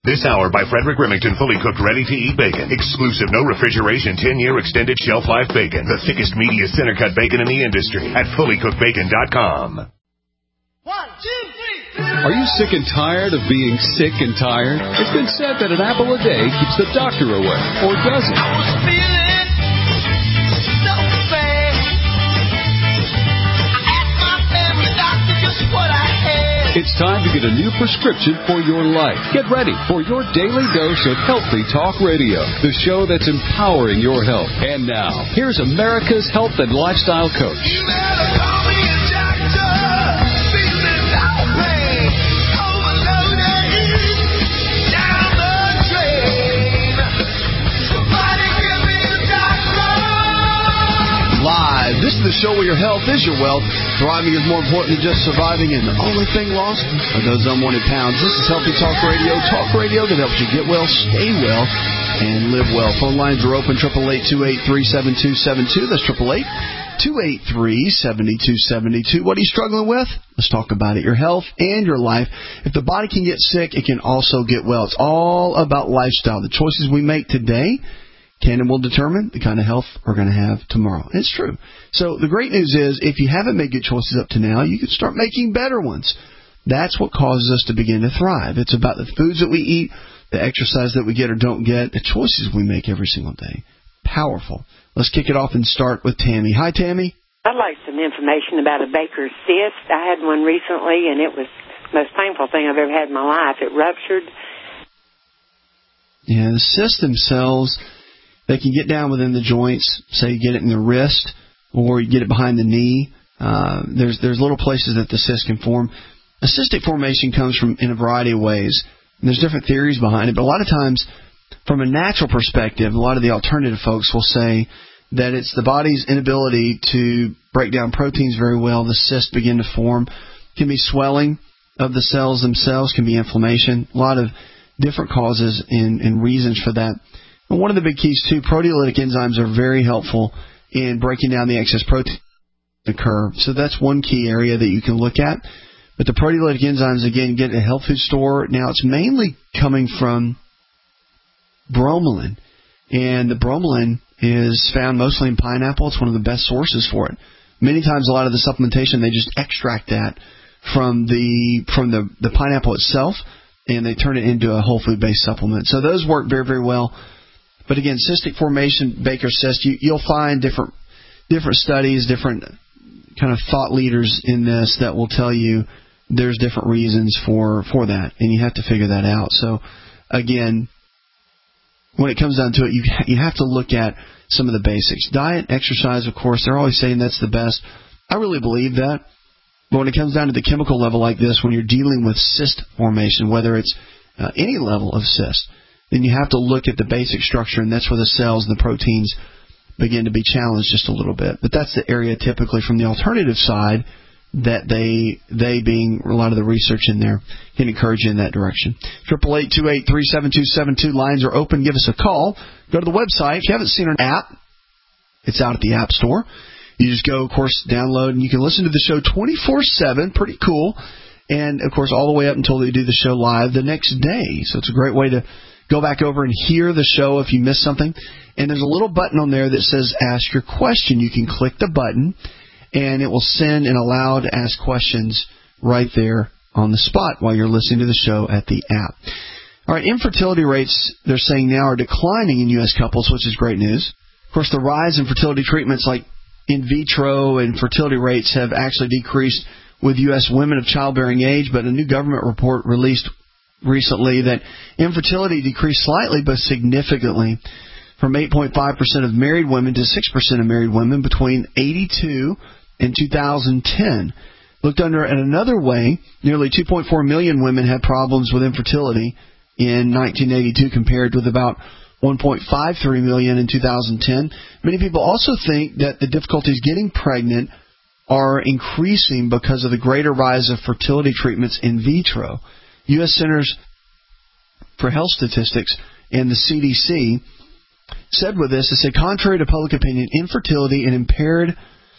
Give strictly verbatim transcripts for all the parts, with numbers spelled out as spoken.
This hour by Frederick Remington, fully cooked, ready-to-eat bacon. Exclusive, no refrigeration, ten-year extended shelf life bacon. The thickest, meatiest center-cut bacon in the industry at fully cooked bacon dot com. One, two, three. Are you sick and tired of being sick and tired? It's been said that an apple a day keeps the doctor away, or does it? I was feeling so bad. I asked my family doctor just what I had. It's time to get a new prescription for your life. Get ready for your daily dose of Healthy Talk Radio, the show that's empowering your health. And now, here's America's health and lifestyle coach. You better call me a doctor. Feeling no pain. Overloaded. Down the drain. Somebody give me a doctor. Live. This is the show where your health is your wealth. Thriving is more important than just surviving, and the only thing lost are those unwanted pounds. This is Healthy Talk Radio, talk radio that helps you get well, stay well, and live well. Phone lines are open, eight eight eight, two eight three, seven two seven two. That's eight eight eight, two eight three, seven two seven two. What are you struggling with? Let's talk about it. Your health and your life. If the body can get sick, it can also get well. It's all about lifestyle. The choices we make today can and will determine the kind of health we're going to have tomorrow. It's true. So the great news is, if you haven't made good choices up to now, you can start making better ones. That's what causes us to begin to thrive. It's about the foods that we eat, the exercise that we get or don't get, the choices we make every single day. Powerful. Let's kick it off and start with Tammy. Hi, Tammy. I'd like some information about a Baker's cyst. I had one recently, and it was the most painful thing I've ever had in my life. It ruptured. Yeah, the cysts themselves, they can get down within the joints. Say you get it in the wrist or you get it behind the knee. Uh, there's there's little places that the cyst can form. A cystic formation comes from in a variety of ways. And there's different theories behind it, but a lot of times, from a natural perspective, a lot of the alternative folks will say that it's the body's inability to break down proteins very well. The cysts begin to form. It can be swelling of the cells themselves, can be inflammation. A lot of different causes and, and reasons for that. And one of the big keys, too, proteolytic enzymes are very helpful in breaking down the excess protein that occur. So that's one key area that you can look at. But the proteolytic enzymes, again, get at a health food store. Now, it's mainly coming from bromelain. And the bromelain is found mostly in pineapple. It's one of the best sources for it. Many times, a lot of the supplementation, they just extract that from the from the, the pineapple itself, and they turn it into a whole food-based supplement. So those work very, very well. But again, cystic formation, Baker's cyst, you, you'll find different different studies, different kind of thought leaders in this that will tell you there's different reasons for, for that, and you have to figure that out. So again, when it comes down to it, you you have to look at some of the basics. Diet, exercise, of course, they're always saying that's the best. I really believe that. But when it comes down to the chemical level like this, when you're dealing with cyst formation, whether it's uh, any level of cyst, then you have to look at the basic structure, and that's where the cells and the proteins begin to be challenged just a little bit. But that's the area typically from the alternative side that they, they being a lot of the research in there, can encourage you in that direction. eight eight eight, two eight three, seven two seven two. Lines are open. Give us a call. Go to the website. If you haven't seen an app, it's out at the App Store. You just go, of course, download, and you can listen to the show twenty-four seven. Pretty cool. And, of course, all the way up until we do the show live the next day. So it's a great way to go back over and hear the show if you missed something. And there's a little button on there that says Ask Your Question. You can click the button, and it will send and allow to ask questions right there on the spot while you're listening to the show at the app. All right, infertility rates, they're saying now, are declining in U S couples, which is great news. Of course, the rise in fertility treatments like in vitro and fertility rates have actually decreased with U S women of childbearing age, but a new government report released recently that infertility decreased slightly but significantly from eight point five percent of married women to six percent of married women between eighty-two and two thousand ten. Looked under in another way, nearly two point four million women had problems with infertility in nineteen eighty-two compared with about one point five three million in two thousand ten. Many people also think that the difficulties getting pregnant are increasing because of the greater rise of fertility treatments in vitro. U S Centers for Health Statistics and the C D C said with this, they said, contrary to public opinion, infertility and impaired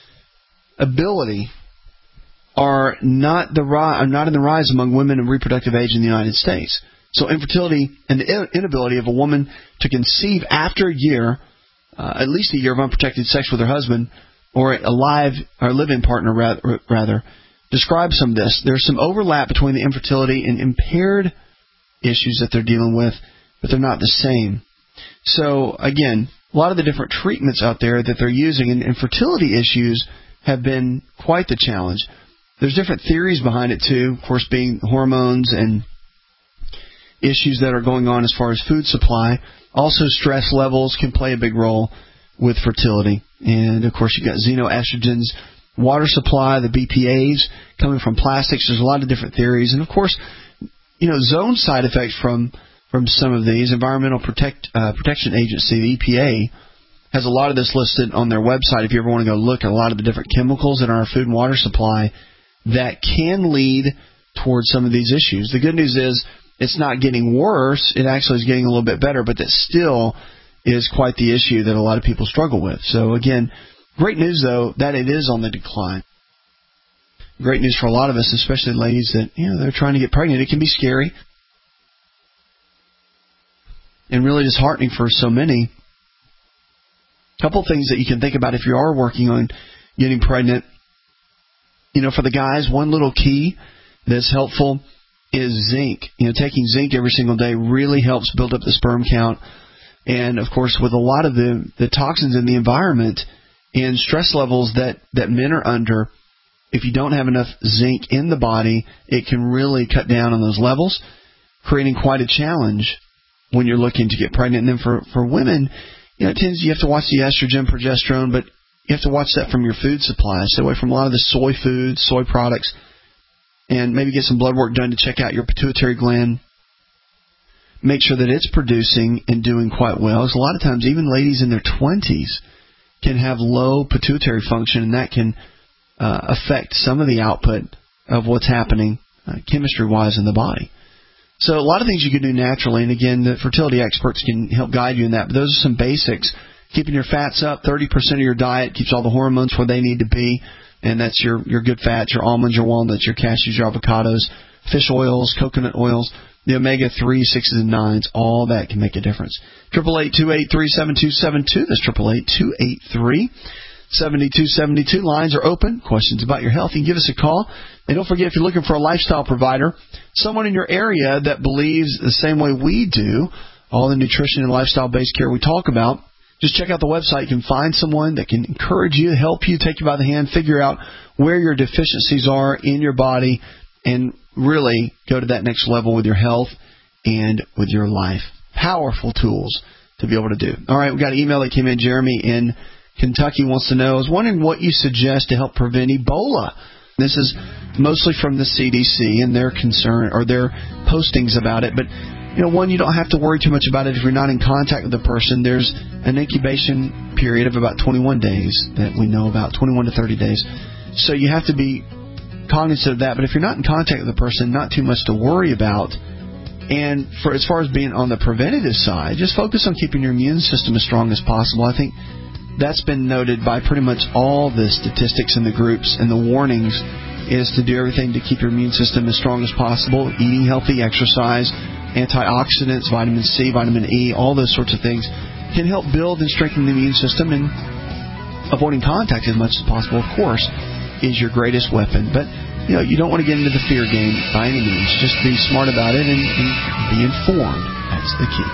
ability are not the ri- are not in the rise among women of reproductive age in the United States. So infertility and the inability of a woman to conceive after a year, uh, at least a year of unprotected sex with her husband, or a live or live-in partner rather, rather, describe some of this. There's some overlap between the infertility and impaired issues that they're dealing with, but they're not the same. So, again, a lot of the different treatments out there that they're using in infertility issues have been quite the challenge. There's different theories behind it, too, of course, being hormones and issues that are going on as far as food supply. Also, stress levels can play a big role with fertility. And, of course, you've got xenoestrogens, water supply, the B P As coming from plastics. There's a lot of different theories. And, of course, you know, zone side effects from, from some of these. Environmental Protect, uh, Protection Agency, the E P A, has a lot of this listed on their website if you ever want to go look at a lot of the different chemicals in our food and water supply that can lead towards some of these issues. The good news is it's not getting worse. It actually is getting a little bit better, but that still is quite the issue that a lot of people struggle with. So, again, great news, though, that it is on the decline. Great news for a lot of us, especially ladies that, you know, they're trying to get pregnant. It can be scary and really disheartening for so many. A couple things that you can think about if you are working on getting pregnant. You know, for the guys, one little key that's helpful is zinc. You know, taking zinc every single day really helps build up the sperm count. And, of course, with a lot of the, the toxins in the environment and stress levels that, that men are under, if you don't have enough zinc in the body, it can really cut down on those levels, creating quite a challenge when you're looking to get pregnant. And then for, for women, you know, it tends you have to watch the estrogen, progesterone, but you have to watch that from your food supply. Stay away from a lot of the soy foods, soy products, and maybe get some blood work done to check out your pituitary gland. Make sure that it's producing and doing quite well. Because a lot of times, even ladies in their twenties can have low pituitary function, and that can uh, affect some of the output of what's happening uh, chemistry-wise in the body. So a lot of things you can do naturally, and again, the fertility experts can help guide you in that. But those are some basics. Keeping your fats up, thirty percent of your diet keeps all the hormones where they need to be, and that's your, your good fats, your almonds, your walnuts, your cashews, your avocados, fish oils, coconut oils, the omega three, sixes, and nines, all that can make a difference. eight eight eight, two eight three, seven two seven two. That's eight eight eight, two eight three, seven two seven two. Lines are open. Questions about your health, you can give us a call. And don't forget, if you're looking for a lifestyle provider, someone in your area that believes the same way we do, all the nutrition and lifestyle-based care we talk about, just check out the website. You can find someone that can encourage you, help you, take you by the hand, figure out where your deficiencies are in your body, and really go to that next level with your health and with your life. Powerful tools to be able to do. All right, we've got an email that came in. Jeremy in Kentucky wants to know, I was wondering what you suggest to help prevent Ebola. This is mostly from the C D C and their concern or their postings about it, but you know, one, you don't have to worry too much about it if you're not in contact with the person. There's an incubation period of about twenty-one days that we know about, twenty-one to thirty days. So you have to be cognizant of that. But if you're not in contact with the person, not too much to worry about. And for as far as being on the preventative side, just focus on keeping your immune system as strong as possible. I think that's been noted by pretty much all the statistics in the groups, and the warnings is to do everything to keep your immune system as strong as possible, eating healthy, exercise, antioxidants, vitamin C, vitamin E, all those sorts of things can help build and strengthen the immune system, and avoiding contact as much as possible, of course, is your greatest weapon. But, you know, you don't want to get into the fear game by any means. Just be smart about it and, and be informed. That's the key.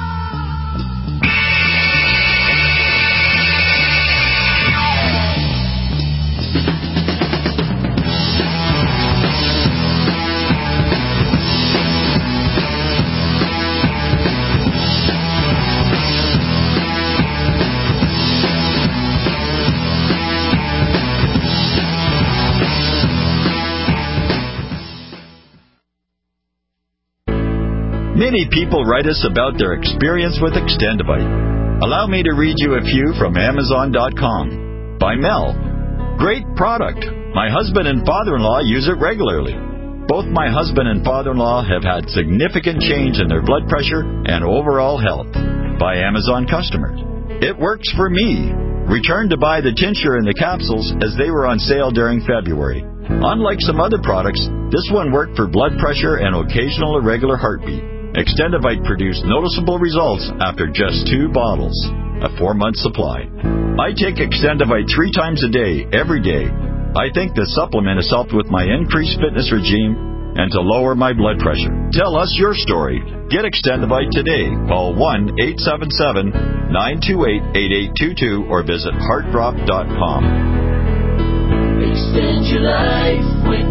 Many people write us about their experience with Extendivite. Allow me to read you a few from Amazon dot com. By Mel. Great product. My husband and father-in-law use it regularly. Both my husband and father-in-law have had significant change in their blood pressure and overall health. By Amazon customers. It works for me. Returned to buy the tincture and the capsules as they were on sale during February. Unlike some other products, this one worked for blood pressure and occasional irregular heartbeat. Extendivite produced noticeable results after just two bottles, a four-month supply. I take Extendivite three times a day, every day. I think the supplement has helped with my increased fitness regime and to lower my blood pressure. Tell us your story. Get Extendivite today. Call one eight seven seven, nine two eight, eight eight two two or visit heart drop dot com. Extend your life with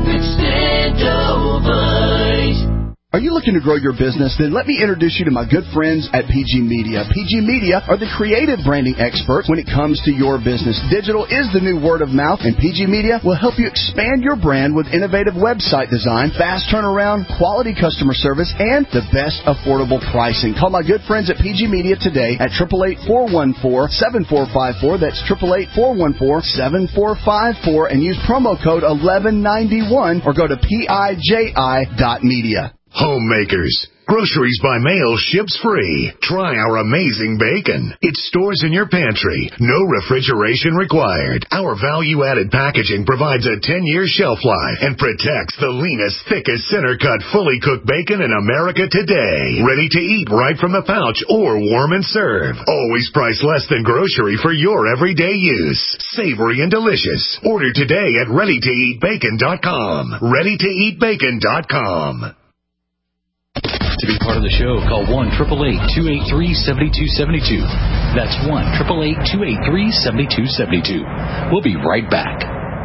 Extendivite. Are you looking to grow your business? Then let me introduce you to my good friends at P G Media. P G Media are the creative branding experts when it comes to your business. Digital is the new word of mouth, and P G Media will help you expand your brand with innovative website design, fast turnaround, quality customer service, and the best affordable pricing. Call my good friends at P G Media today at eight eight eight, four one four, seven four five four. That's eight eight eight, four one four, seven four five four, and use promo code eleven ninety-one or go to P I J I dot media. Homemakers. Groceries by mail ships free. Try our amazing bacon. It stores in your pantry. No refrigeration required. Our value-added packaging provides a ten-year shelf life and protects the leanest, thickest, center-cut, fully cooked bacon in America today. Ready to eat right from the pouch or warm and serve. Always priced less than grocery for your everyday use. Savory and delicious. Order today at ready to eat bacon dot com. ready to eat bacon dot com. To be part of the show, call one eight eight eight, two eight three, seven two seven two. That's one eight eight eight, two eight three, seven two seven two. We'll be right back.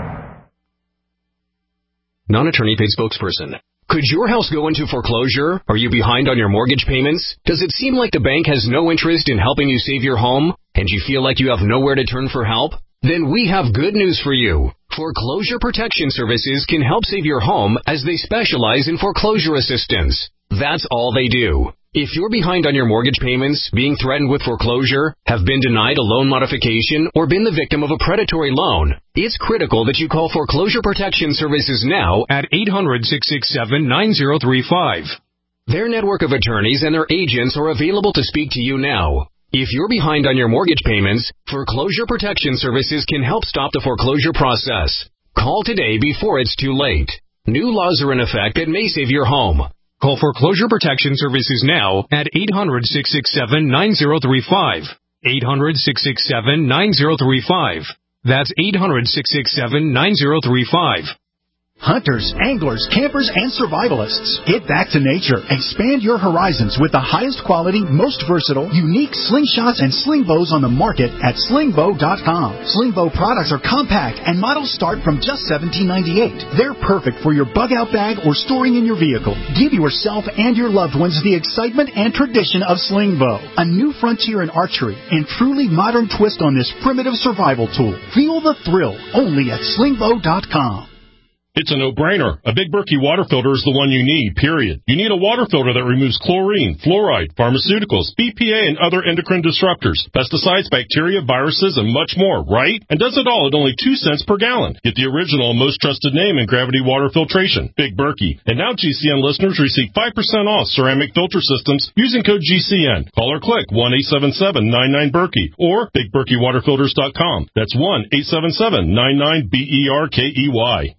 Non-attorney paid spokesperson. Could your house go into foreclosure? Are you behind on your mortgage payments? Does it seem like the bank has no interest in helping you save your home? And you feel like you have nowhere to turn for help? Then we have good news for you. Foreclosure Protection Services can help save your home as they specialize in foreclosure assistance. That's all they do. If you're behind on your mortgage payments, being threatened with foreclosure, have been denied a loan modification, or been the victim of a predatory loan, it's critical that you call Foreclosure Protection Services now at eight hundred, six six seven, nine zero three five. Their network of attorneys and their agents are available to speak to you now. If you're behind on your mortgage payments, Foreclosure Protection Services can help stop the foreclosure process. Call today before it's too late. New laws are in effect that may save your home. Call Foreclosure Protection Services now at eight hundred, six six seven, nine zero three five. eight hundred, six six seven, nine zero three five. That's eight hundred, six six seven, nine zero three five. Hunters, anglers, campers, and survivalists. Get back to nature. Expand your horizons with the highest quality, most versatile, unique slingshots and sling bows on the market at sling bow dot com. Sling bow products are compact and models start from just seventeen ninety-eight. They're perfect for your bug out bag or storing in your vehicle. Give yourself and your loved ones the excitement and tradition of sling bow. A new frontier in archery and truly modern twist on this primitive survival tool. Feel the thrill only at sling bow dot com. It's a no-brainer. A Big Berkey water filter is the one you need, period. You need a water filter that removes chlorine, fluoride, pharmaceuticals, B P A, and other endocrine disruptors, pesticides, bacteria, viruses, and much more, right? And does it all at only two cents per gallon. Get the original and most trusted name in gravity water filtration, Big Berkey. And now G C N listeners receive five percent off ceramic filter systems using code G C N. Call or click one eight seven seven, nine nine, Berkey or big berkey water filters dot com. That's one eight seven seven, nine nine, B E R K E Y.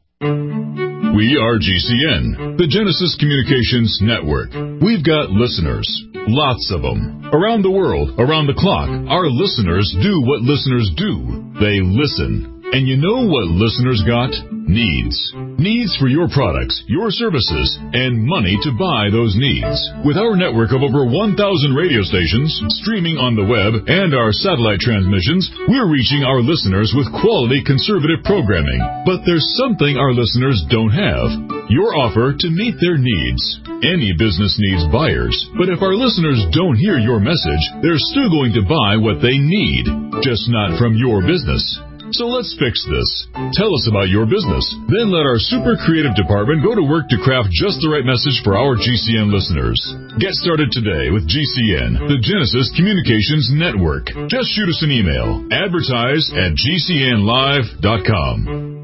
We are G C N, the Genesis Communications Network. We've got listeners, lots of them. Around the world, around the clock, our listeners do what listeners do. They listen. And you know what listeners got? Needs. Needs for your products, your services, and money to buy those needs. With our network of over one thousand radio stations, streaming on the web, and our satellite transmissions, we're reaching our listeners with quality conservative programming. But there's something our listeners don't have. Your offer to meet their needs. Any business needs buyers, but if our listeners don't hear your message, they're still going to buy what they need, just not from your business. So let's fix this. Tell us about your business. Then let our super creative department go to work to craft just the right message for our G C N listeners. Get started today with G C N, the Genesis Communications Network. Just shoot us an email. Advertise at G C N live dot com.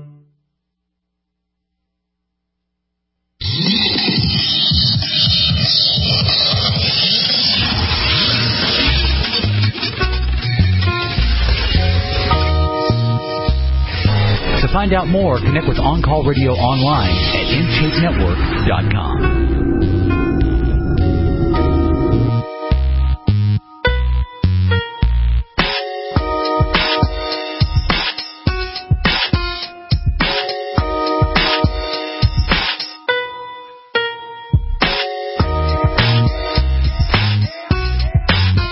To find out more, connect with On Call Radio online at in shape network dot com.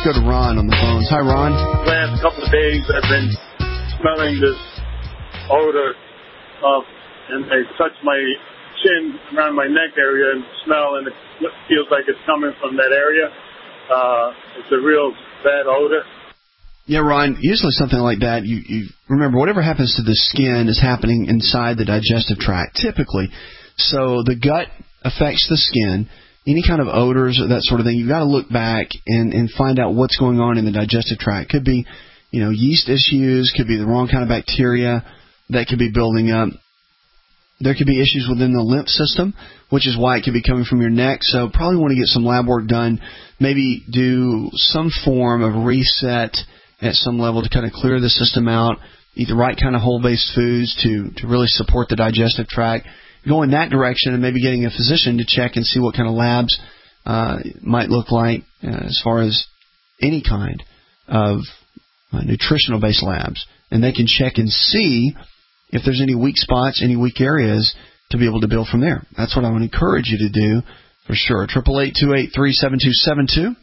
Let's go to Ron on the phones. Hi, Ron. The last couple of days, I've been smelling this odor of, and they touch my chin around my neck area and smell, and it feels like it's coming from that area. Uh, it's a real bad odor. Yeah, Ron, usually something like that, you, you remember, whatever happens to the skin is happening inside the digestive tract, typically. So the gut affects the skin. Any kind of odors or that sort of thing, you've got to look back and, and find out what's going on in the digestive tract. Could be, you know, yeast issues, could be the wrong kind of bacteria that could be building up. There could be issues within the lymph system, which is why it could be coming from your neck. So probably want to get some lab work done, maybe do some form of reset at some level to kind of clear the system out, eat the right kind of whole-based foods to, to really support the digestive tract. Go in that direction and maybe getting a physician to check and see what kind of labs uh, might look like uh, as far as any kind of uh, nutritional-based labs. And they can check and see if there's any weak spots, any weak areas to be able to build from there. That's what I would encourage you to do for sure. eight eight eight, two eight three, seven two seven two.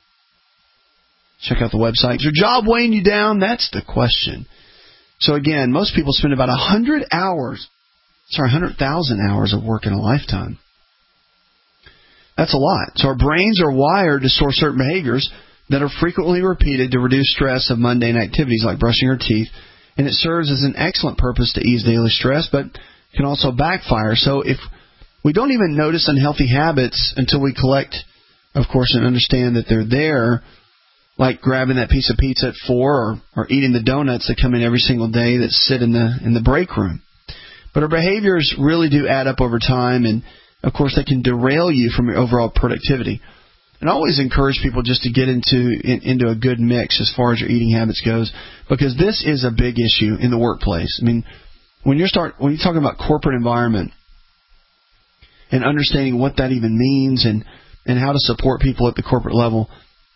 Check out the website. Is your job weighing you down? That's the question. So again, most people spend about one hundred hours, sorry, one hundred thousand hours of work in a lifetime. That's a lot. So our brains are wired to store certain behaviors that are frequently repeated to reduce stress of mundane activities like brushing your teeth. And it serves as an excellent purpose to ease daily stress, but can also backfire. So if we don't even notice unhealthy habits until we collect, of course, and understand that they're there, like grabbing that piece of pizza at four or, or eating the donuts that come in every single day that sit in the in the break room. But our behaviors really do add up over time, and, of course, they can derail you from your overall productivity. And I always encourage people just to get into in, into a good mix as far as your eating habits goes, because this is a big issue in the workplace. I mean, when you're start when you're talking about corporate environment and understanding what that even means and, and how to support people at the corporate level,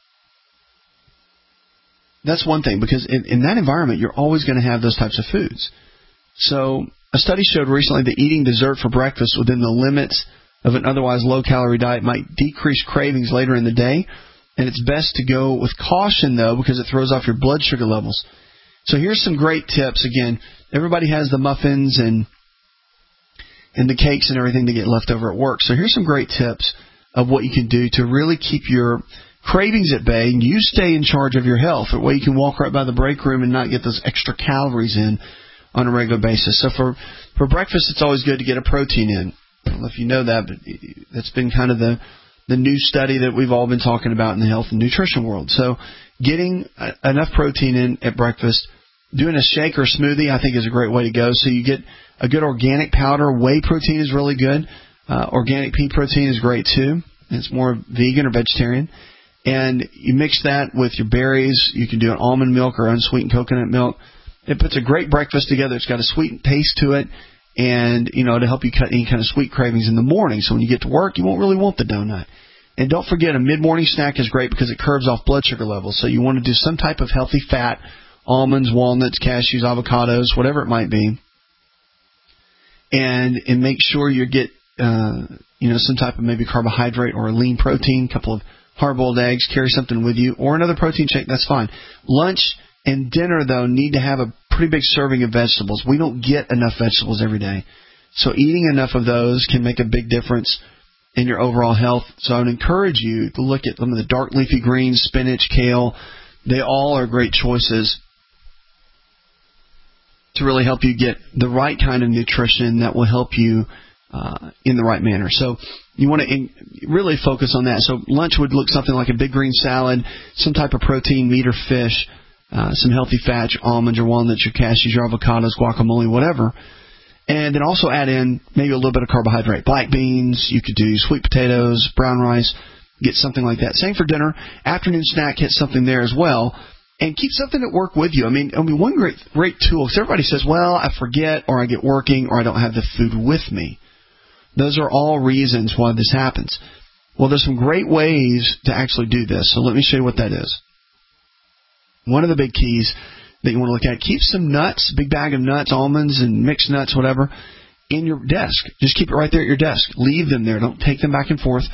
that's one thing, because in, in that environment, you're always going to have those types of foods. So a study showed recently that eating dessert for breakfast within the limits of an otherwise low-calorie diet might decrease cravings later in the day, and it's best to go with caution, though, because it throws off your blood sugar levels. So here's some great tips. Again, everybody has the muffins and and the cakes and everything that get left over at work. So here's some great tips of what you can do to really keep your cravings at bay, and you stay in charge of your health. That way you can walk right by the break room and not get those extra calories in on a regular basis. So for, for breakfast, it's always good to get a protein in. I don't know if you know that, but that's been kind of the, the new study that we've all been talking about in the health and nutrition world. So getting a, enough protein in at breakfast, doing a shake or smoothie, I think is a great way to go. So you get a good organic powder. Whey protein is really good. Uh, organic pea protein is great too. It's more vegan or vegetarian. And you mix that with your berries. You can do an almond milk or unsweetened coconut milk. It puts a great breakfast together. It's got a sweet taste to it, and, you know, to help you cut any kind of sweet cravings in the morning. So when you get to work, you won't really want the donut. And don't forget, a mid-morning snack is great because it curbs off blood sugar levels. So you want to do some type of healthy fat, almonds, walnuts, cashews, avocados, whatever it might be. And and make sure you get, uh, you know, some type of maybe carbohydrate or a lean protein, a couple of hard-boiled eggs, carry something with you, or another protein shake, that's fine. Lunch and dinner, though, need to have a pretty big serving of vegetables. We don't get enough vegetables every day. So eating enough of those can make a big difference in your overall health. So I would encourage you to look at some of the dark leafy greens, spinach, kale. They all are great choices to really help you get the right kind of nutrition that will help you uh, in the right manner. So you want to in, really focus on that. So lunch would look something like a big green salad, some type of protein, meat or fish, uh, some healthy fats, almonds or walnuts, your cashews, your avocados, guacamole, whatever. And then also add in maybe a little bit of carbohydrate. Black beans, you could do sweet potatoes, brown rice, get something like that. Same for dinner. Afternoon snack, hit something there as well. And keep something at work with you. I mean, I mean, one great great tool, because everybody says, well, I forget, or I get working, or I don't have the food with me. Those are all reasons why this happens. Well, there's some great ways to actually do this. So let me show you what that is. One of the big keys that you want to look at, keep some nuts, big bag of nuts, almonds and mixed nuts, whatever, in your desk. Just keep it right there at your desk. Leave them there. Don't take them back and forth.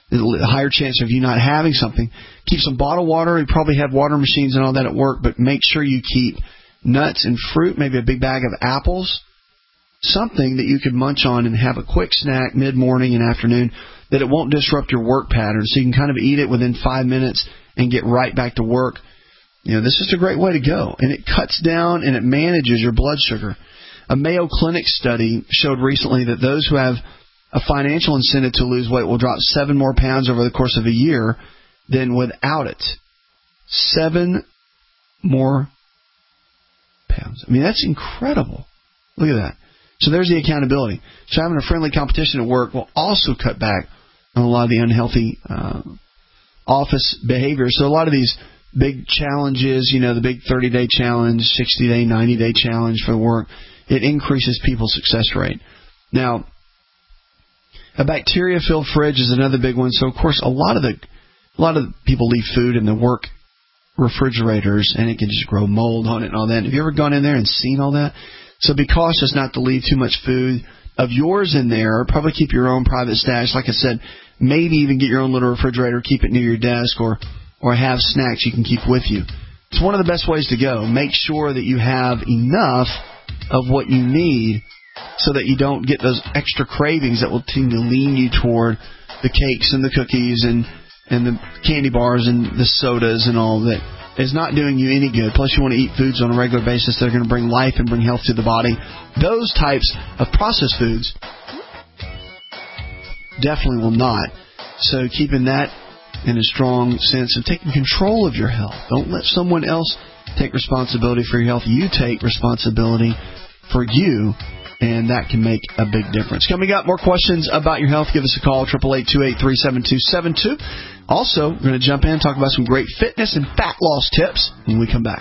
the higher chance of you not having something. Keep some bottled water. You probably have water machines and all that at work, but make sure you keep nuts and fruit, maybe a big bag of apples, something that you could munch on and have a quick snack mid-morning and afternoon that it won't disrupt your work pattern. So you can kind of eat it within five minutes and get right back to work. You know, this is a great way to go. And it cuts down and it manages your blood sugar. A Mayo Clinic study showed recently that those who have a financial incentive to lose weight will drop seven more pounds over the course of a year than without it. Seven more pounds. I mean, that's incredible. Look at that. So there's the accountability. So having a friendly competition at work will also cut back on a lot of the unhealthy uh, office behavior. So a lot of these big challenges, you know, the big thirty-day challenge, sixty-day, ninety-day challenge for the work, it increases people's success rate. Now, a bacteria-filled fridge is another big one. So, of course, a lot of the a lot of people leave food in the work refrigerators, and it can just grow mold on it and all that. Have you ever gone in there and seen all that? So be cautious not to leave too much food of yours in there. Probably keep your own private stash. Like I said, maybe even get your own little refrigerator, keep it near your desk, or or have snacks you can keep with you. It's one of the best ways to go. Make sure that you have enough of what you need so that you don't get those extra cravings that will tend to lean you toward the cakes and the cookies and, and the candy bars and the sodas and all that. Is not doing you any good. Plus, you want to eat foods on a regular basis that are going to bring life and bring health to the body. Those types of processed foods definitely will not. So keeping that in a strong sense of taking control of your health. Don't let someone else take responsibility for your health. You take responsibility for you, and that can make a big difference. Coming up, more questions about your health. Give us a call, eight eight eight, two eight three, seven two seven two. Also, we're going to jump in and talk about some great fitness and fat loss tips when we come back.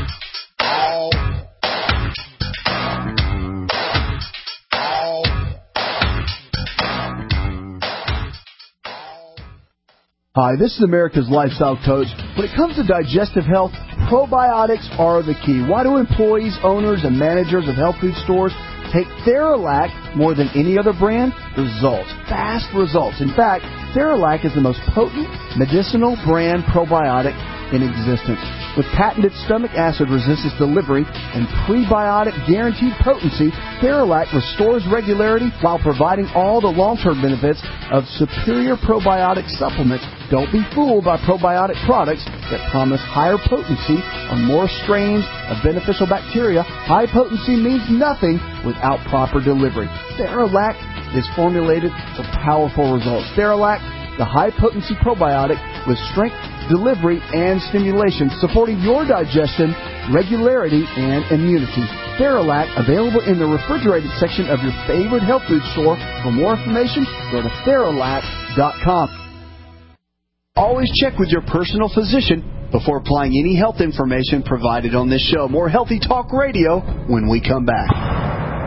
Hi, this is America's Lifestyle Coach. When it comes to digestive health, probiotics are the key. Why do employees, owners, and managers of health food stores take Theralac more than any other brand? Results. Fast results. In fact, Theralac is the most potent medicinal brand probiotic in existence. With patented stomach acid resistance delivery and prebiotic guaranteed potency, Theralac restores regularity while providing all the long-term benefits of superior probiotic supplements. Don't be fooled by probiotic products that promise higher potency on more strains of beneficial bacteria. High potency means nothing without proper delivery. Theralac is formulated for powerful results. Theralac, the high-potency probiotic with strength, delivery, and stimulation, supporting your digestion, regularity, and immunity. Theralac, available in the refrigerated section of your favorite health food store. For more information, go to Theralac dot com. Always check with your personal physician before applying any health information provided on this show. More Healthy Talk Radio when we come back.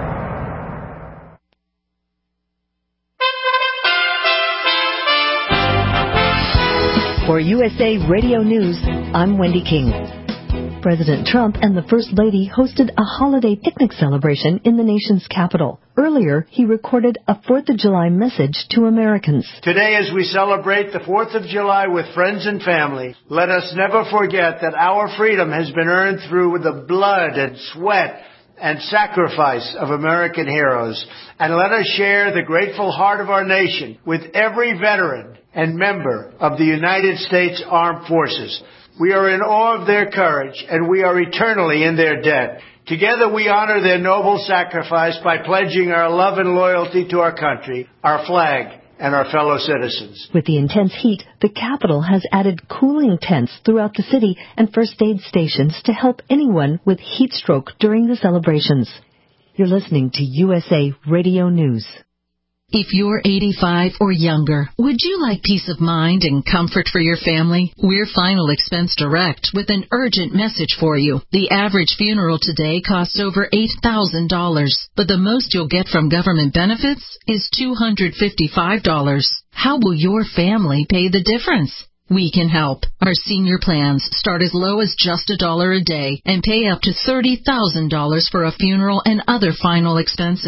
For U S A Radio News, I'm Wendy King. President Trump and the First Lady hosted a holiday picnic celebration in the nation's capital. Earlier, he recorded a fourth of July message to Americans. Today, as we celebrate the fourth of July with friends and family, let us never forget that our freedom has been earned through the blood and sweat and sacrifice of American heroes. And let us share the grateful heart of our nation with every veteran and member of the United States Armed Forces. We are in awe of their courage, and we are eternally in their debt. Together we honor their noble sacrifice by pledging our love and loyalty to our country, our flag, and our fellow citizens. With the intense heat, the Capitol has added cooling tents throughout the city and first aid stations to help anyone with heat stroke during the celebrations. You're listening to U S A Radio News. If you're eighty-five or younger, would you like peace of mind and comfort for your family? We're Final Expense Direct with an urgent message for you. The average funeral today costs over eight thousand dollars, but the most you'll get from government benefits is two hundred fifty-five dollars. How will your family pay the difference? We can help. Our senior plans start as low as just a dollar a day and pay up to thirty thousand dollars for a funeral and other final expenses.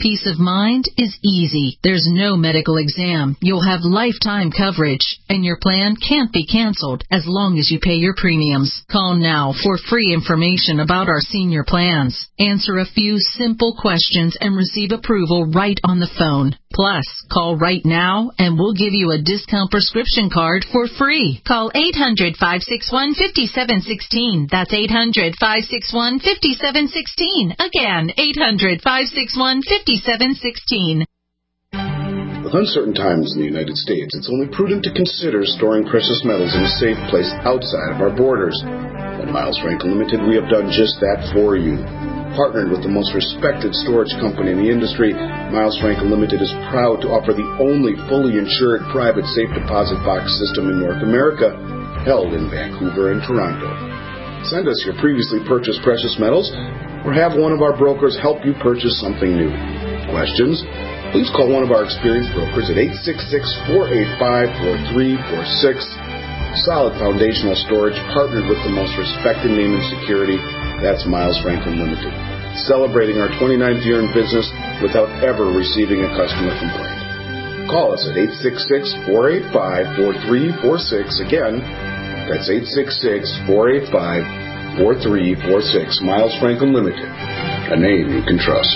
Peace of mind is easy. There's no medical exam. You'll have lifetime coverage, and your plan can't be canceled as long as you pay your premiums. Call now for free information about our senior plans. Answer a few simple questions and receive approval right on the phone. Plus, call right now and we'll give you a discount prescription card for free. Call eight hundred, five six one, five seven one six. That's eight hundred, five six one, five seven one six. Again, eight hundred, five six one, five seven one six. With uncertain times in the United States, it's only prudent to consider storing precious metals in a safe place outside of our borders. At Miles Franklin Limited, we have done just that for you. Partnered with the most respected storage company in the industry, Miles Franklin Limited is proud to offer the only fully insured private safe deposit box system in North America, held in Vancouver and Toronto. Send us your previously purchased precious metals, or have one of our brokers help you purchase something new. Questions? Please call one of our experienced brokers at eight six six, four eight five, four three four six. Solid foundational storage, partnered with the most respected name in security. That's Miles Franklin Limited. Celebrating our twenty-ninth year in business without ever receiving a customer complaint. Call us at eight six six, four eight five, four three four six. Again, that's eight six six, four eight five, four three four six. Miles Franklin Limited, a name you can trust.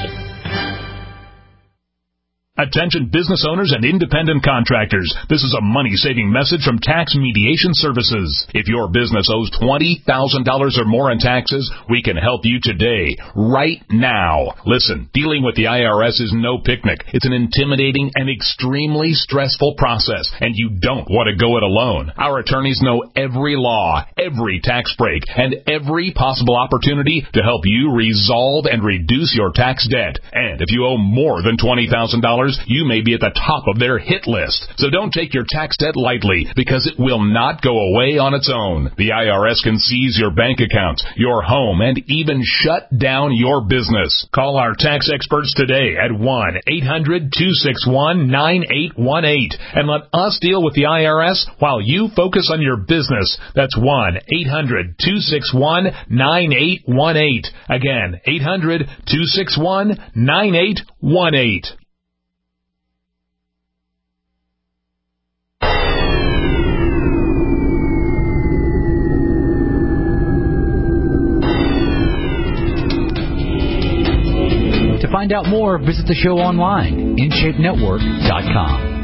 Attention business owners and independent contractors. This is a money-saving message from Tax Mediation Services. If your business owes twenty thousand dollars or more in taxes, we can help you today, right now. Listen, dealing with the I R S is no picnic. It's an intimidating and extremely stressful process, and you don't want to go it alone. Our attorneys know every law, every tax break, and every possible opportunity to help you resolve and reduce your tax debt. And if you owe more than twenty thousand dollars, you may be at the top of their hit list. So don't take your tax debt lightly, because it will not go away on its own. The I R S can seize your bank accounts, your home, and even shut down your business. Call our tax experts today at one eight hundred, two six one, nine eight one eight and let us deal with the I R S while you focus on your business. That's one eight hundred, two six one, nine eight one eight. Again, eight hundred, two six one, nine eight one eight. To find out more, visit the show online, in shape network dot com.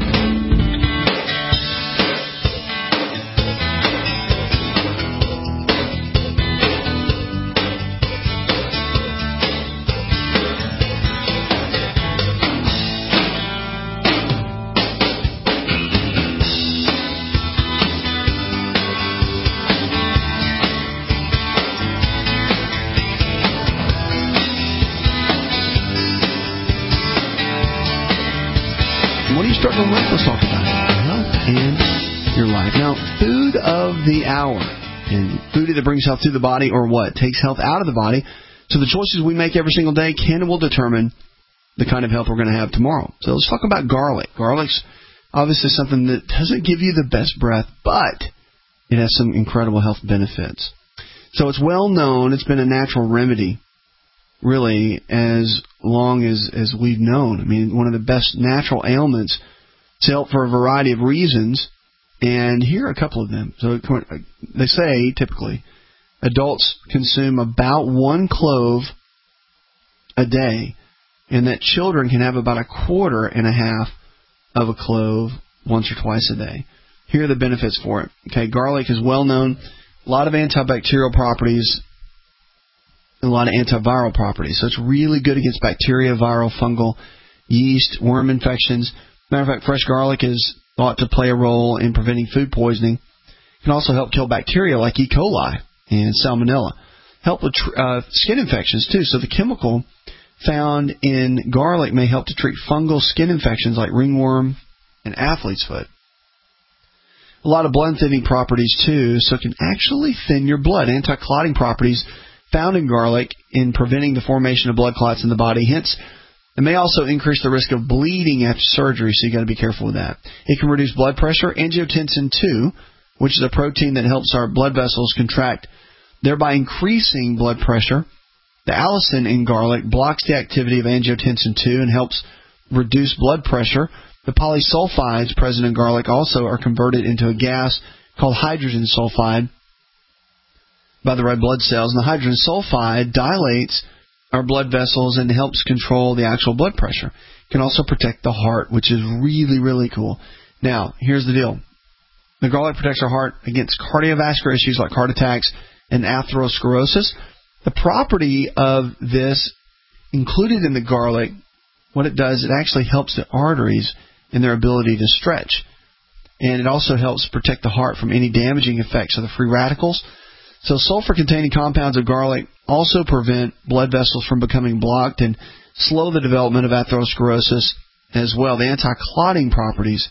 Struggling with, let's talk about health and your life. Now, food of the hour, and food either brings health to the body or what? Takes health out of the body. So the choices we make every single day can and will determine the kind of health we're going to have tomorrow. So let's talk about garlic. Garlic's obviously something that doesn't give you the best breath, but it has some incredible health benefits. So it's well known. It's been a natural remedy, really, as long as, as we've known. I mean, one of the best natural ailments. It's helped for a variety of reasons, and here are a couple of them. So they say, typically, adults consume about one clove a day, and that children can have about a quarter and a half of a clove once or twice a day. Here are the benefits for it. Okay, garlic is well known. A lot of antibacterial properties, and a lot of antiviral properties. So it's really good against bacteria, viral, fungal, yeast, worm infections. Matter of fact, fresh garlic is thought to play a role in preventing food poisoning. It can also help kill bacteria like E. coli and salmonella. Help with uh, skin infections, too. So the chemical found in garlic may help to treat fungal skin infections like ringworm and athlete's foot. A lot of blood thinning properties, too, so it can actually thin your blood. Anti-clotting properties found in garlic in preventing the formation of blood clots in the body. Hence, it may also increase the risk of bleeding after surgery, so you've got to be careful with that. It can reduce blood pressure. Angiotensin two, which is a protein that helps our blood vessels contract, thereby increasing blood pressure. The allicin in garlic blocks the activity of angiotensin two and helps reduce blood pressure. The polysulfides present in garlic also are converted into a gas called hydrogen sulfide by the red blood cells. And the hydrogen sulfide dilates our blood vessels and helps control the actual blood pressure. It can also protect the heart, which is really, really cool. Now, here's the deal. The garlic protects our heart against cardiovascular issues like heart attacks and atherosclerosis. The property of this included in the garlic, what it does, it actually helps the arteries in their ability to stretch. And it also helps protect the heart from any damaging effects of the free radicals. So sulfur-containing compounds of garlic also prevent blood vessels from becoming blocked and slow the development of atherosclerosis as well. The anti-clotting properties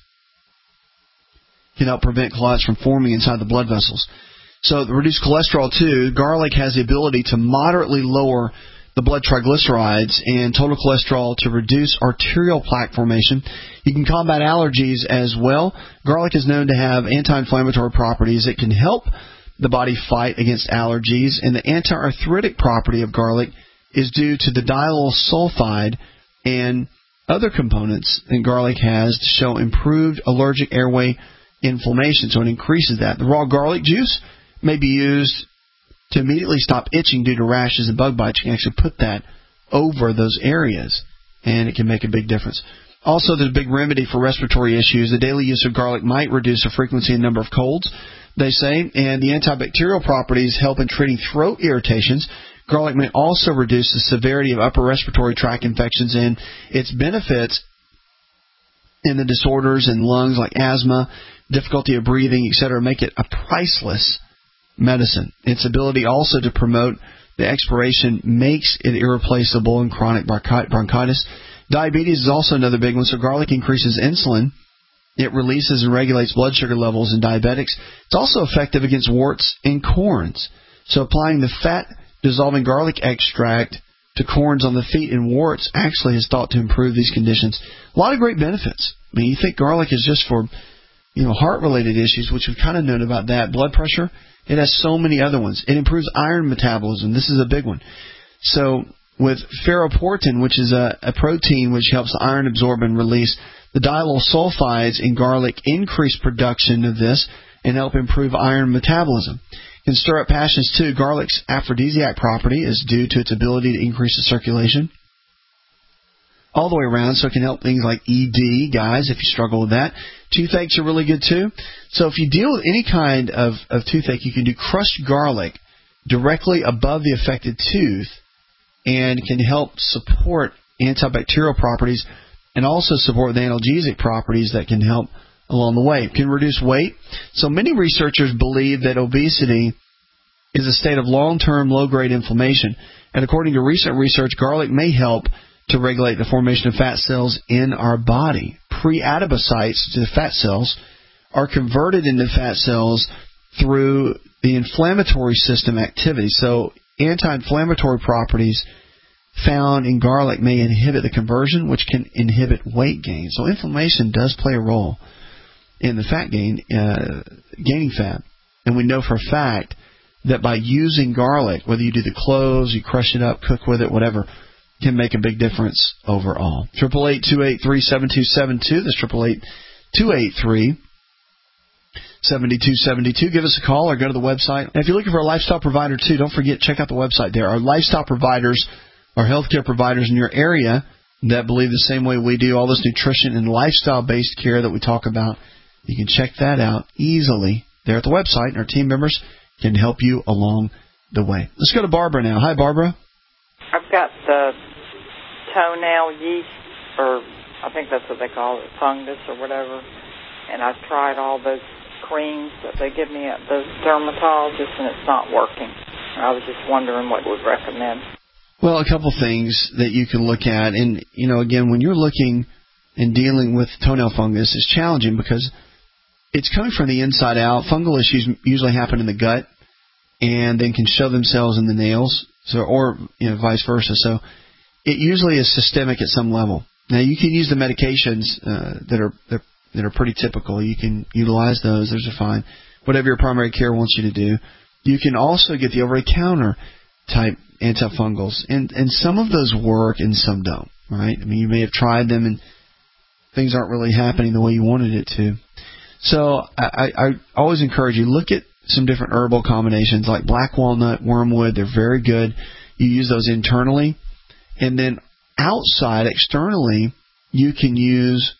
can help prevent clots from forming inside the blood vessels. So to reduce cholesterol too, garlic has the ability to moderately lower the blood triglycerides and total cholesterol to reduce arterial plaque formation. You can combat allergies as well. Garlic is known to have anti-inflammatory properties. It can help the body fight against allergies, and the anti-arthritic property of garlic is due to the diallyl sulfide and other components that garlic has to show improved allergic airway inflammation, so it increases that. The raw garlic juice may be used to immediately stop itching due to rashes and bug bites. You can actually put that over those areas, and it can make a big difference. Also, there's a big remedy for respiratory issues. The daily use of garlic might reduce the frequency and number of colds, they say, and the antibacterial properties help in treating throat irritations. Garlic may also reduce the severity of upper respiratory tract infections, and its benefits in the disorders in lungs like asthma, difficulty of breathing, et cetera, make it a priceless medicine. Its ability also to promote the expiration makes it irreplaceable in chronic bronchitis. Diabetes is also another big one. So garlic increases insulin. It releases and regulates blood sugar levels in diabetics. It's also effective against warts and corns. So applying the fat-dissolving garlic extract to corns on the feet and warts actually is thought to improve these conditions. A lot of great benefits. I mean, you think garlic is just for, you know, heart-related issues, which we've kind of known about that. Blood pressure, it has so many other ones. It improves iron metabolism. This is a big one. So with ferroportin, which is a, a protein which helps the iron absorb and release, the diallyl sulfides in garlic increase production of this and help improve iron metabolism. Can stir up passions too. Garlic's aphrodisiac property is due to its ability to increase the circulation all the way around, so it can help things like E D, guys, if you struggle with that. Toothaches are really good too. So if you deal with any kind of, of toothache, you can do crushed garlic directly above the affected tooth and can help support antibacterial properties and also support the analgesic properties that can help along the way. It can reduce weight. So many researchers believe that obesity is a state of long-term low-grade inflammation. And according to recent research, garlic may help to regulate the formation of fat cells in our body. Pre-adipocytes, the fat cells, are converted into fat cells through the inflammatory system activity. So anti-inflammatory properties found in garlic may inhibit the conversion, which can inhibit weight gain. So inflammation does play a role in the fat gain, uh, gaining fat. And we know for a fact that by using garlic, whether you do the cloves, you crush it up, cook with it, whatever, can make a big difference overall. Triple eight two eight three seven two seven two. That's triple eight two eight three seven two seven two. Give us a call or go to the website. And if you're looking for a lifestyle provider too, don't forget, check out the website there. Our lifestyle providers are healthcare providers in your area that believe the same way we do, all this nutrition and lifestyle-based care that we talk about. You can check that out easily there at the website, and our team members can help you along the way. Let's go to Barbara now. Hi, Barbara. I've got the toenail yeast, or I think that's what they call it, fungus or whatever, and I've tried all those creams that they give me at the dermatologist, and it's not working. I was just wondering what you would recommend. Well, a couple things that you can look at, and, you know, again, when you're looking and dealing with toenail fungus, it's challenging because it's coming from the inside out. Fungal issues usually happen in the gut and then can show themselves in the nails, so or you know vice versa. So it usually is systemic at some level. Now, you can use the medications uh, that are that, that are pretty typical. You can utilize those. Those are fine. Whatever your primary care wants you to do. You can also get the over-the-counter type antifungals, and and some of those work and some don't. Right? I mean, you may have tried them and things aren't really happening the way you wanted it to. So I, I always encourage you, look at some different herbal combinations like black walnut, wormwood. They're very good. You use those internally. And then outside, externally, you can use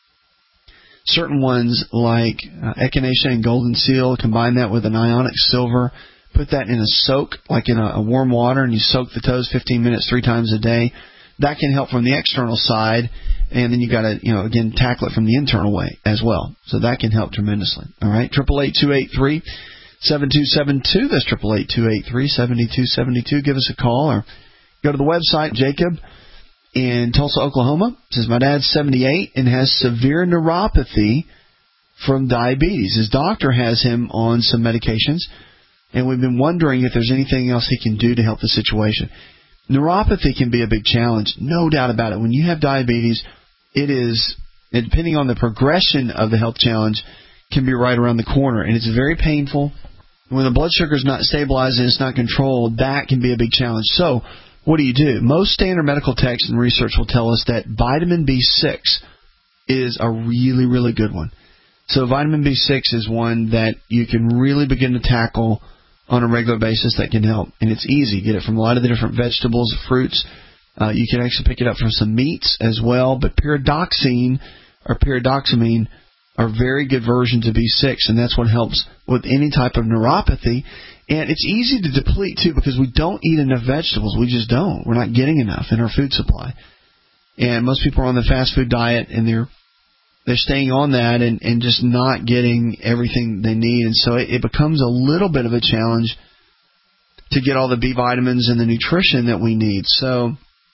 certain ones like uh, echinacea and golden seal. Combine that with an ionic silver. Put that in a soak, like in a, a warm water, and you soak the toes fifteen minutes three times a day. That can help from the external side, and then you got to, you know, again, tackle it from the internal way as well. So that can help tremendously. All right, triple eight two eight three seven two seven two. That's triple eight two eight three seven two seven two. Give us a call or go to the website. Jacob in Tulsa, Oklahoma says my dad's seventy-eight and has severe neuropathy from diabetes. His doctor has him on some medications, and we've been wondering if there's anything else he can do to help the situation. Neuropathy can be a big challenge, no doubt about it. When you have diabetes, it is, depending on the progression of the health challenge, can be right around the corner, and it's very painful. When the blood sugar is not stabilized and it's not controlled, that can be a big challenge. So what do you do? Most standard medical texts and research will tell us that vitamin B six is a really, really good one. So vitamin B six is one that you can really begin to tackle on a regular basis that can help. And it's easy. Get it from a lot of the different vegetables, fruits. Uh, you can actually pick it up from some meats as well. But pyridoxine or pyridoxamine are very good versions of B six, and that's what helps with any type of neuropathy. And it's easy to deplete, too, because we don't eat enough vegetables. We just don't. We're not getting enough in our food supply. And most people are on the fast food diet, and they're they're staying on that and, and just not getting everything they need. And so it, it becomes a little bit of a challenge to get all the B vitamins and the nutrition that we need. So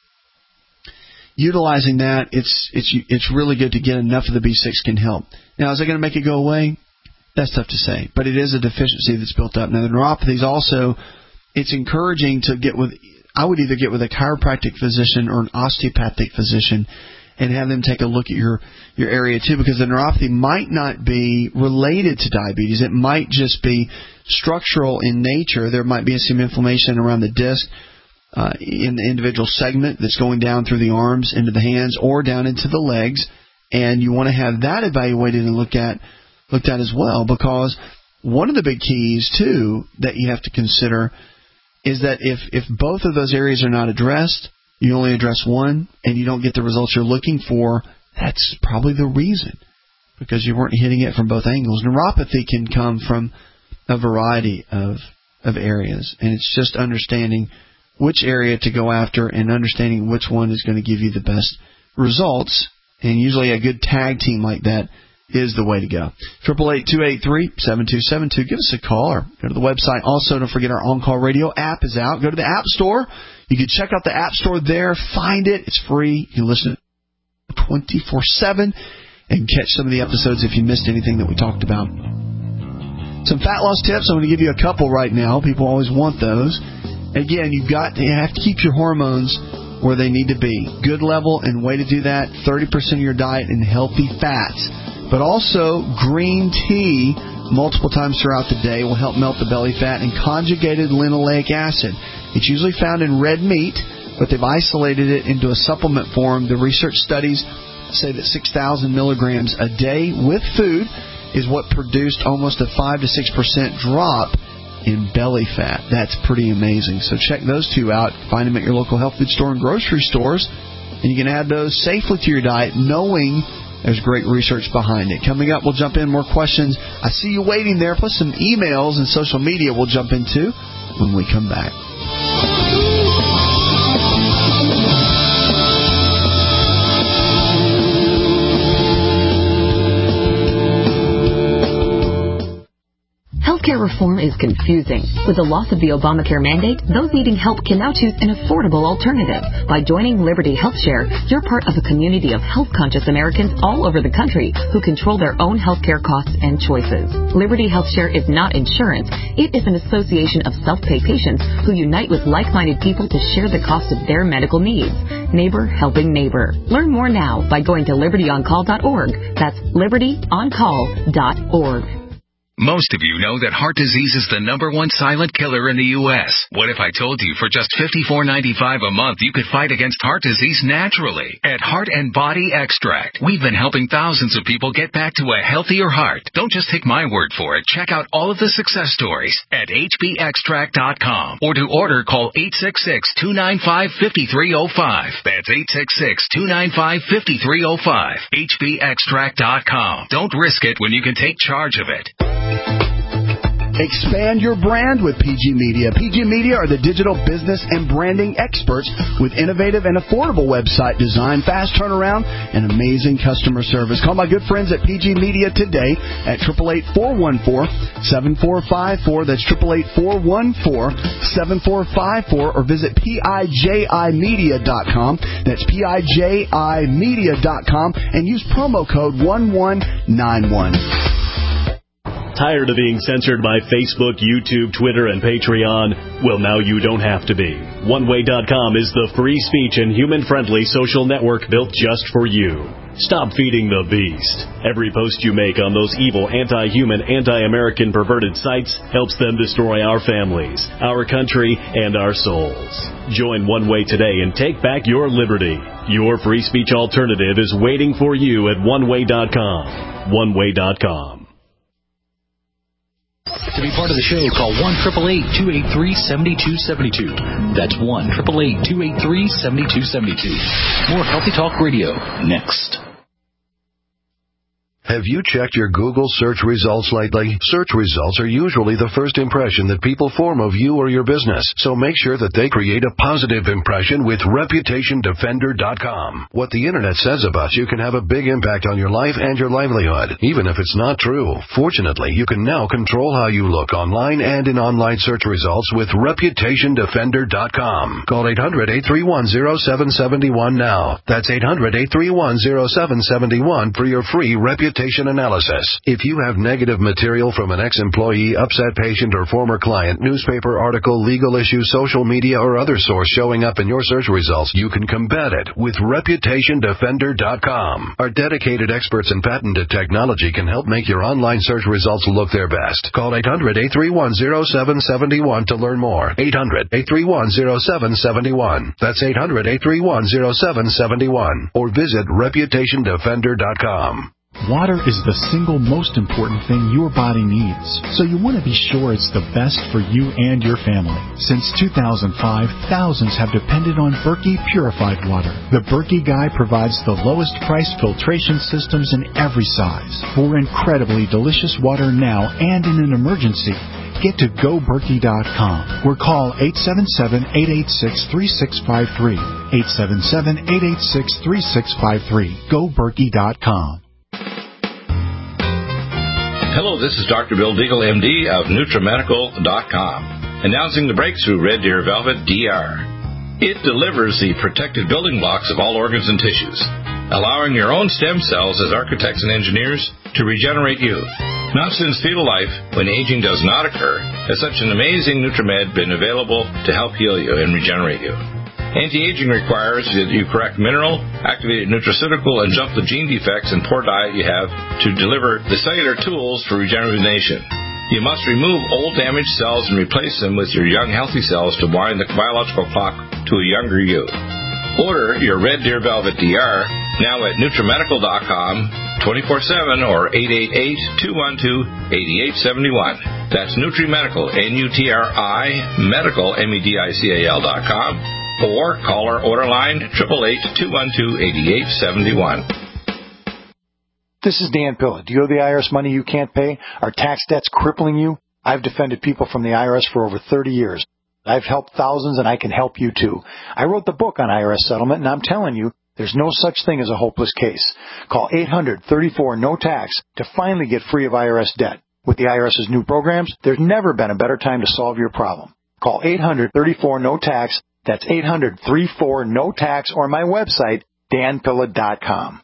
utilizing that, it's it's it's really good to get enough of the B six can help. Now, is it going to make it go away? That's tough to say, but it is a deficiency that's built up. Now, the neuropathy is also, it's encouraging to get with, I would either get with a chiropractic physician or an osteopathic physician and have them take a look at your, your area too, because the neuropathy might not be related to diabetes. It might just be structural in nature. There might be some inflammation around the disc uh, in the individual segment that's going down through the arms, into the hands, or down into the legs, and you want to have that evaluated and looked at, looked at as well, because one of the big keys too that you have to consider is that if, if both of those areas are not addressed, you only address one, and you don't get the results you're looking for, that's probably the reason, because you weren't hitting it from both angles. Neuropathy can come from a variety of of areas, and it's just understanding which area to go after and understanding which one is going to give you the best results, and usually a good tag team like that is the way to go. triple eight two eight three seven two seven two. Give us a call or go to the website. Also, don't forget our On-Call Radio app is out. Go to the App Store. You can check out the App Store there. Find it. It's free. You can listen twenty-four seven and catch some of the episodes if you missed anything that we talked about. Some fat loss tips. I'm going to give you a couple right now. People always want those. Again, you've got to, you have to keep your hormones where they need to be. Good level, and way to do that, thirty percent of your diet in healthy fats. But also, green tea multiple times throughout the day will help melt the belly fat, and conjugated linoleic acid. It's usually found in red meat, but they've isolated it into a supplement form. The research studies say that six thousand milligrams a day with food is what produced almost a five to six percent drop in belly fat. That's pretty amazing. So check those two out. Find them at your local health food store and grocery stores, and you can add those safely to your diet, knowing there's great research behind it. Coming up, we'll jump in more questions. I see you waiting there, plus some emails and social media we'll jump into when we come back. Healthcare reform is confusing. With the loss of the Obamacare mandate, those needing help can now choose an affordable alternative. By joining Liberty HealthShare, you're part of a community of health-conscious Americans all over the country who control their own healthcare costs and choices. Liberty HealthShare is not insurance. It is an association of self-pay patients who unite with like-minded people to share the cost of their medical needs. Neighbor helping neighbor. Learn more now by going to liberty on call dot org. That's liberty on call dot org. Most of you know that heart disease is the number one silent killer in the U S What if I told you for just fifty-four ninety-five a month you could fight against heart disease naturally? At Heart and Body Extract, we've been helping thousands of people get back to a healthier heart. Don't just take my word for it. Check out all of the success stories at H B extract dot com. Or to order, call eight six six, two nine five, five three zero five. That's eight six six, two nine five, five three zero five. H B extract dot com. Don't risk it when you can take charge of it. Expand your brand with P G Media. P G Media are the digital business and branding experts with innovative and affordable website design, fast turnaround, and amazing customer service. Call my good friends at P G Media today at eight eight eight, four one four, seven four five four. That's eight eight eight, four one four, seven four five four. Or visit P I J I media dot com. That's P I J I media dot com and use promo code one one nine one. Tired of being censored by Facebook, YouTube, Twitter, and Patreon? Well, now you don't have to be. one way dot com is the free speech and human-friendly social network built just for you. Stop feeding the beast. Every post you make on those evil, anti-human, anti-American perverted sites helps them destroy our families, our country, and our souls. Join One Way today and take back your liberty. Your free speech alternative is waiting for you at one way dot com. one way dot com. To be part of the show, call one eight eight eight, two eight three, seven two seven two. That's one eight eight eight, two eight three, seven two seven two. More Healthy Talk Radio next. Have you checked your Google search results lately? Search results are usually the first impression that people form of you or your business, so make sure that they create a positive impression with reputation defender dot com. What the Internet says about you can have a big impact on your life and your livelihood, even if it's not true. Fortunately, you can now control how you look online and in online search results with reputation defender dot com. Call eight hundred, eight three one, zero seven seven one now. That's eight hundred, eight three one, zero seven seven one for your free reputation analysis. If you have negative material from an ex-employee, upset patient, or former client, newspaper article, legal issue, social media, or other source showing up in your search results, you can combat it with reputation defender dot com. Our dedicated experts in patented technology can help make your online search results look their best. Call eight hundred, eight three one, zero seven seven one to learn more. eight hundred, eight three one, zero seven seven one. That's eight hundred, eight three one, zero seven seven one. Or visit reputation defender dot com. Water is the single most important thing your body needs, so you want to be sure it's the best for you and your family. Since two thousand five, thousands have depended on Berkey purified water. The Berkey Guy provides the lowest price filtration systems in every size for incredibly delicious water now and in an emergency. Get to go berkey dot com or call eight seven seven, eight eight six, three six five three. eight seven seven, eight eight six, three six five three. go berkey dot com. Hello, this is Doctor Bill Deagle, M D of Nutramedical dot com, announcing the breakthrough Red Deer Velvet D R. It delivers the protected building blocks of all organs and tissues, allowing your own stem cells as architects and engineers to regenerate you. Not since fetal life, when aging does not occur, has such an amazing Nutramed been available to help heal you and regenerate you. Anti-aging requires that you correct mineral, activated nutraceutical, and jump the gene defects and poor diet you have to deliver the cellular tools for regeneration. You must remove old damaged cells and replace them with your young healthy cells to wind the biological clock to a younger you. Order your Red Deer Velvet D R now at Nutramedical dot com, twenty-four seven, or eight eight eight, two one two, eight eight seven one. That's Nutrimedical, N U T R I, medical, M E D I C A L dot com. Or call our order line, eight eight eight, two one two, eight eight seven one. This is Dan Pilla. Do you owe the I R S money you can't pay? Are tax debts crippling you? I've defended people from the I R S for over thirty years. I've helped thousands, and I can help you too. I wrote the book on I R S settlement, and I'm telling you, there's no such thing as a hopeless case. Call eight hundred, thirty-four, no tax to finally get free of I R S debt. With the IRS's new programs, there's never been a better time to solve your problem. Call eight hundred, thirty-four, no tax. That's eight hundred, thirty-four, no tax, or my website, Dan Pilla dot com.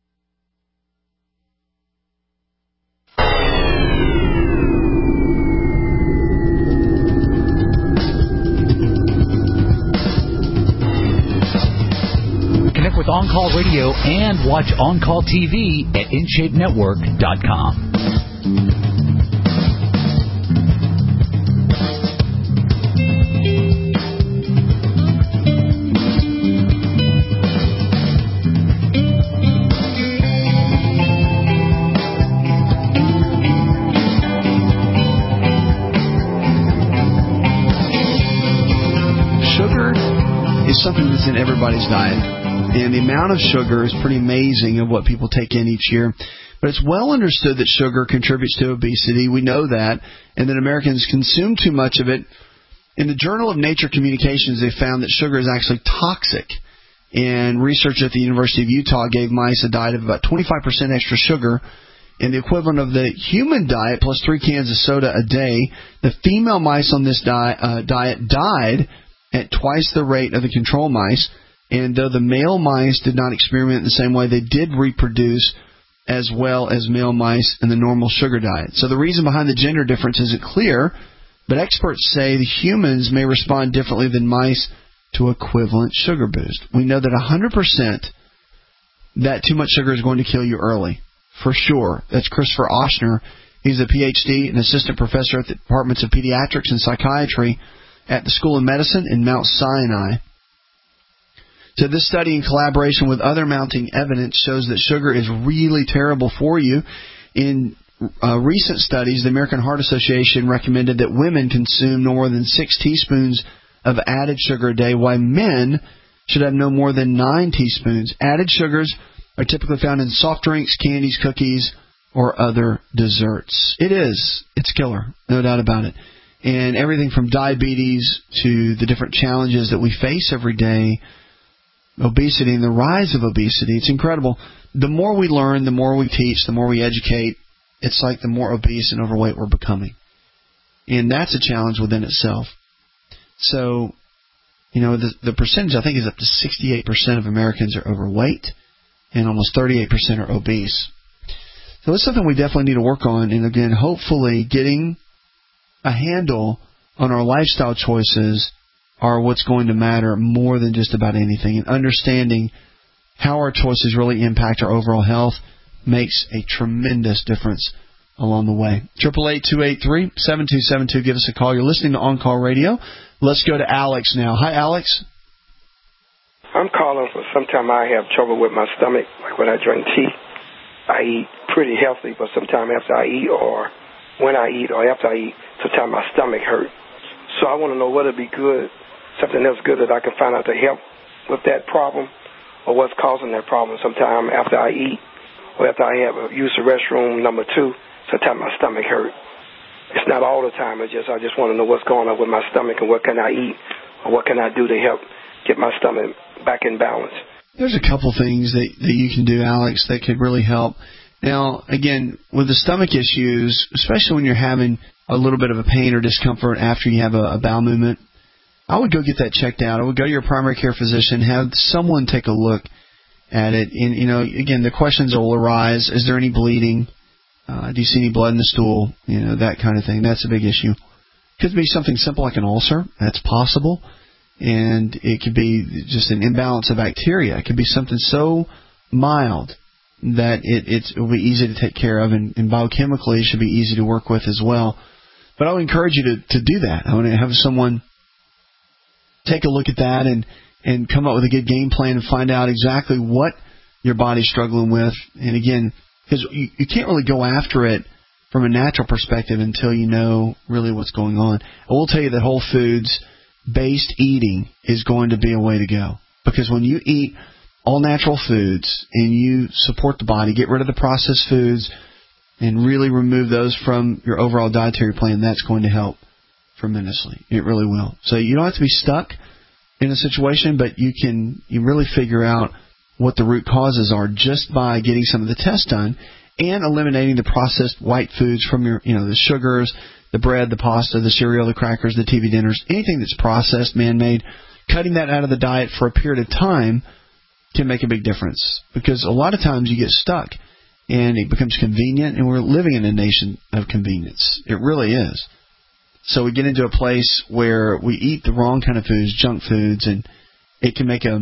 Connect with On Call Radio and watch On Call T V at in shape network dot com. is something that's in everybody's diet. And the amount of sugar is pretty amazing of what people take in each year. But it's well understood that sugar contributes to obesity. We know that. And that Americans consume too much of it. In the Journal of Nature Communications, they found that sugar is actually toxic. And research at the University of Utah gave mice a diet of about twenty-five percent extra sugar, and the equivalent of the human diet plus three cans of soda a day. The female mice on this di- uh, diet died at twice the rate of the control mice, and though the male mice did not experiment in the same way, they did reproduce as well as male mice in the normal sugar diet. So the reason behind the gender difference isn't clear, but experts say the humans may respond differently than mice to equivalent sugar boost. We know that one hundred percent that too much sugar is going to kill you early, for sure. That's Christopher Ochsner. He's a P H D and assistant professor at the Departments of Pediatrics and Psychiatry at the School of Medicine in Mount Sinai. So this study, in collaboration with other mounting evidence, shows that sugar is really terrible for you. In uh, recent studies, the American Heart Association recommended that women consume no more than six teaspoons of added sugar a day, while men should have no more than nine teaspoons. Added sugars are typically found in soft drinks, candies, cookies, or other desserts. It is. It's killer, no doubt about it. And everything from diabetes to the different challenges that we face every day, obesity and the rise of obesity, it's incredible. The more we learn, the more we teach, the more we educate, it's like the more obese and overweight we're becoming. And that's a challenge within itself. So, you know, the, the percentage, I think, is up to sixty-eight percent of Americans are overweight and almost thirty-eight percent are obese. So it's something we definitely need to work on. And, again, hopefully getting a handle on our lifestyle choices are what's going to matter more than just about anything. And understanding how our choices really impact our overall health makes a tremendous difference along the way. eight eight eight, two eight three, seven two seven two. Give us a call. You're listening to On Call Radio. Let's go to Alex now. Hi, Alex. I'm calling for sometimes I have trouble with my stomach. Like when I drink tea, I eat pretty healthy, but sometimes after I eat or when I eat or after I eat, sometimes my stomach hurts. So I want to know what would be good, something else good that I can find out to help with that problem or what's causing that problem. Sometimes after I eat or after I have use the restroom, number two, sometimes my stomach hurts. It's not all the time. It's just I just want to know what's going on with my stomach and what can I eat or what can I do to help get my stomach back in balance. There's a couple things that, that you can do, Alex, that could really help. Now, again, with the stomach issues, especially when you're having a little bit of a pain or discomfort after you have a, a bowel movement, I would go get that checked out. I would go to your primary care physician, have someone take a look at it. And, you know, again, the questions will arise. Is there any bleeding? Uh, do you see any blood in the stool? You know, that kind of thing. That's a big issue. Could be something simple like an ulcer. That's possible. And it could be just an imbalance of bacteria. It could be something so mild that it, it's, it will be easy to take care of, and, and biochemically it should be easy to work with as well. But I would encourage you to, to do that. I want to have someone take a look at that and, and come up with a good game plan and find out exactly what your body's struggling with. And again, because you, you can't really go after it from a natural perspective until you know really what's going on. I will tell you that whole foods-based eating is going to be a way to go. Because when you eat all natural foods and you support the body, get rid of the processed foods, and really remove those from your overall dietary plan, that's going to help tremendously. It really will. So you don't have to be stuck in a situation, but you can you really figure out what the root causes are just by getting some of the tests done and eliminating the processed white foods from your, you know, the sugars, the bread, the pasta, the cereal, the crackers, the T V dinners, anything that's processed, man-made. Cutting that out of the diet for a period of time can make a big difference, because a lot of times you get stuck and it becomes convenient, and we're living in a nation of convenience. It really is. So we get into a place where we eat the wrong kind of foods, junk foods, and it can make a,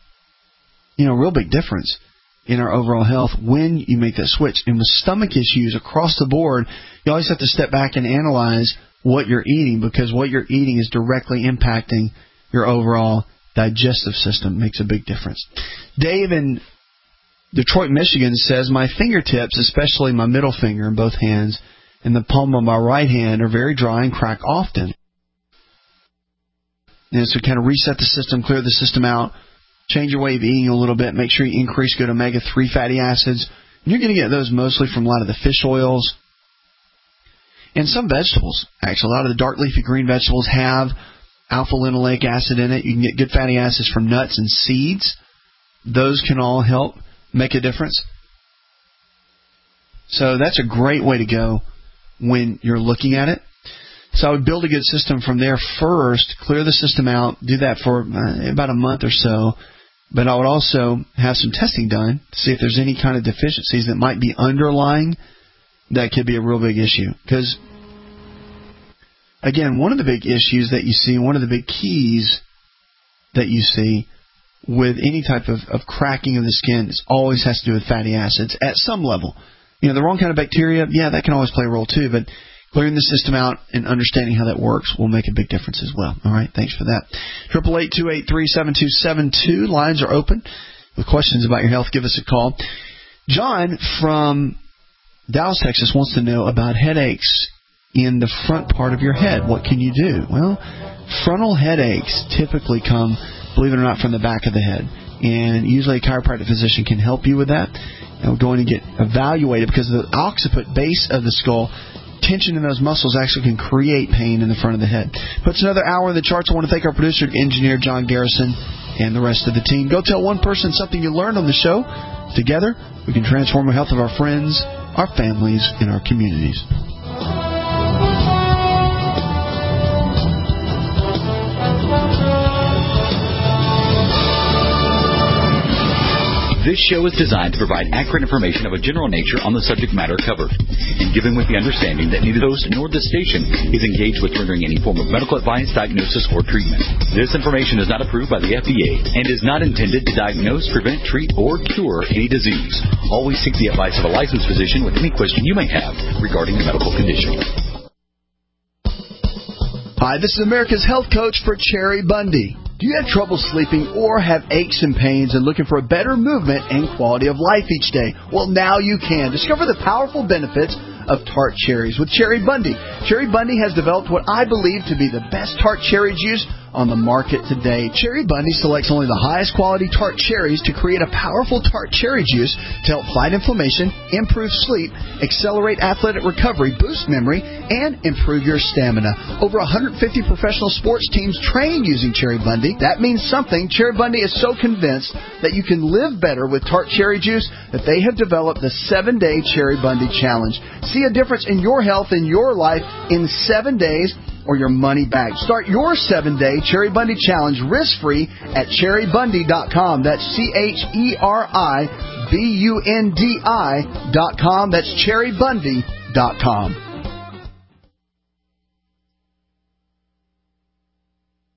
you know, real big difference in our overall health when you make that switch. And with stomach issues across the board, you always have to step back and analyze what you're eating, because what you're eating is directly impacting your overall digestive system. It makes a big difference. Dave in Detroit, Michigan says, my fingertips, especially my middle finger in both hands and the palm of my right hand, are very dry and crack often. You know, so kind of reset the system, clear the system out, change your way of eating a little bit, make sure you increase good omega three fatty acids. You're going to get those mostly from a lot of the fish oils and some vegetables. Actually, a lot of the dark leafy green vegetables have alpha-linoleic acid in it. You can get good fatty acids from nuts and seeds. Those can all help make a difference. So that's a great way to go when you're looking at it. So I would build a good system from there first, clear the system out, do that for uh, about a month or so. But I would also have some testing done to see if there's any kind of deficiencies that might be underlying that could be a real big issue. Because, again, one of the big issues that you see, one of the big keys that you see with any type of, of cracking of the skin is always has to do with fatty acids at some level. You know, the wrong kind of bacteria, yeah, that can always play a role too, but clearing the system out and understanding how that works will make a big difference as well. All right, thanks for that. eight eight eight, two eight three, seven two seven two. Lines are open. With questions about your health, give us a call. John from Dallas, Texas wants to know about headaches in the front part of your head. What can you do? Well, frontal headaches typically come, believe it or not, from the back of the head. And usually a chiropractic physician can help you with that. And we're going to get evaluated because the occiput base of the skull, tension in those muscles actually can create pain in the front of the head. Puts another hour in the charts. I want to thank our producer, engineer John Garrison, and the rest of the team. Go tell one person something you learned on the show. Together, we can transform the health of our friends, our families, and our communities. This show is designed to provide accurate information of a general nature on the subject matter covered, and given with the understanding that neither the host nor the station is engaged with rendering any form of medical advice, diagnosis, or treatment. This information is not approved by the F D A and is not intended to diagnose, prevent, treat, or cure any disease. Always seek the advice of a licensed physician with any question you may have regarding a medical condition. Hi, this is America's Health Coach for Cherry Bundy. Do you have trouble sleeping or have aches and pains and looking for a better movement and quality of life each day? Well, now you can. Discover the powerful benefits of tart cherries with Cherry Bundy. Cherry Bundy has developed what I believe to be the best tart cherry juice on the market today. Cherry Bundy selects only the highest quality tart cherries to create a powerful tart cherry juice to help fight inflammation, improve sleep, accelerate athletic recovery, boost memory, and improve your stamina. Over one hundred fifty professional sports teams train using Cherry Bundy. That means something. Cherry Bundy is so convinced that you can live better with tart cherry juice that they have developed the seven-day Cherry Bundy Challenge. See a difference in your health and your life in seven days or your money back. Start your seven-day Cherry Bundy Challenge risk-free at cherry bundy dot com. That's C H E R I B U N D I dot com. That's cherry bundy dot com.